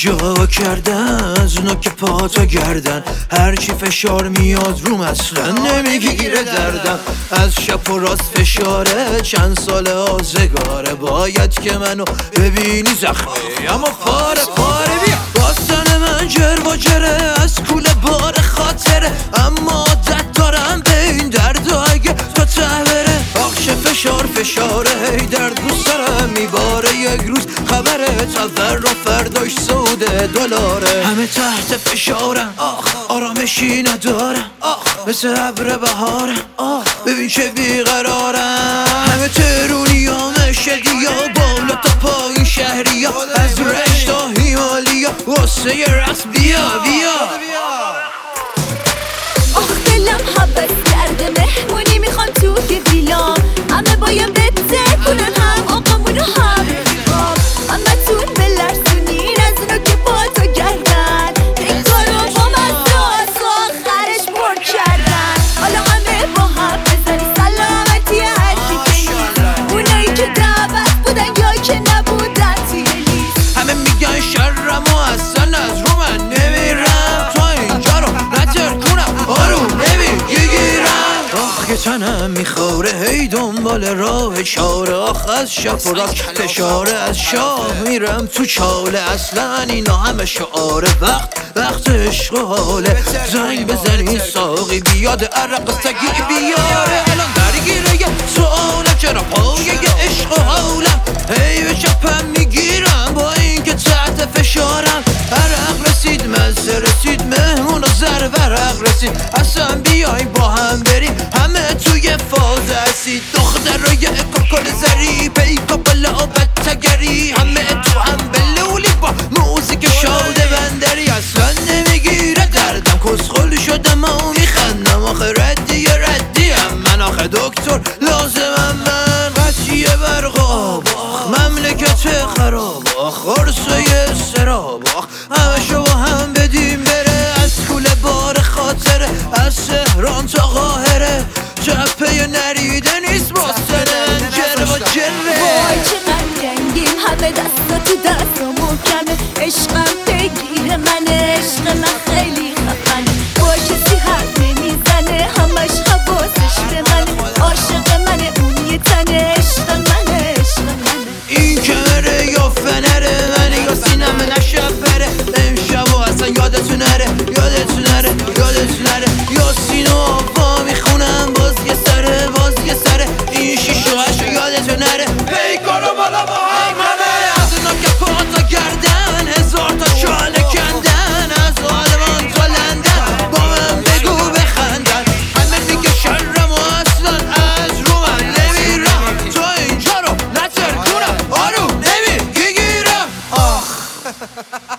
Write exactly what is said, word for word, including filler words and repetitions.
جا کردن از اونا که پاتا گردن، هرچی فشار میاد روم اصلا نمیگیره دردم. از شب و راست فشاره چند سال آزگاره، باید که منو ببینی زخمی اما پاره پاره. بیا باستان من جر و جره از کوله بار خاطره، اما عادت دارم به این درد و اگه تا ته بره آخش فشار فشاره هی درد رو سرم میباره. یک روز خبره تبر و فرداش سوده دلاره، همه تحت فشارم آخ آرامشی ندارم آخ مثل ابر بهارم آخ ببین چه بیقرارم. همه ترونی ها مشدی ها بالا تا پایین شهری ها، از رشت تا هیمالیا واسه یه رقص بیا بیا. آخ دلم حبت کرده مهمونی میخوام توی ویلام، همه بایم بده کنن هم آقامونو هم رفیقام. همه تون بلرزونین از اونا که با تو گردن، این کارو با مزه و آخرش پر کردن. حالا همه با هم بزنی سلامتی هرکی که نیست، اونایی که دعوت بودن یا که نبودن توی لیست. همه میگن شرم و اصلا از رو من نمیرم، تا اینجا رو نتر کنم آروم نمیگیرم. آخ که تنم میخوره هی دنبال راه چاره، آخ از شب و راست فشاره از شاه میرم تو چاله. اصلا اینا همه شعاره وقت وقت عشق و حاله، زنگ بزنی ساقی بیاد عرق سگی بیاره. الان درگیره یه سواله چرا پایه عشق و حالم هی به چپم میگیرم با اینکه تحت فشارم. عرق رسید مزه رسید مهمون و زر ورق رسید، اصلا بیای با هم بریم همه توی فاز اسید. دختر رو یه کاکل زری پیکا بلا بتگری، همه تو هم بلولی با موزیک شاده بندری. اصلا نمیگیره دردم کسخل شدم و میخندم، آخه ردی ردیم من آخه دکتر لازمم من. قطعی برق آب آخ مملکت خراب آخ عرصه سراب آخ همه شو با هم بدیم بره. از کوله بار خاطره از تهران تا قاهره، جبهه نریده نیست باستن جر و جره. وای چقدر رنگیم همه دستا تو دستا محکمه، عشقم بگیره من عشق من خیلی خفنه. با کسی حرف نمیزنه همش حواسش به منه، عاشق منه اون یه تنه عشق منه عشق منه. این کمره یا فنره من یا سینم نشب بره، امشب و اصلا یادتون نره یادتون نره یادتون نره. یا سینو آفا میخونم باز یه سره باز یه سره، این شیش و هشت یادتون نره پیکارو بالا با هم همه. از اونا که پاتا گردن هزار تا چاله کندن، از آلمان تا لندن با من بگو بخندن. همه میگه شرم و اصلا از رو من نمیرم، تا اینجا رو نتر کنم آروم نمیگیرم آخ.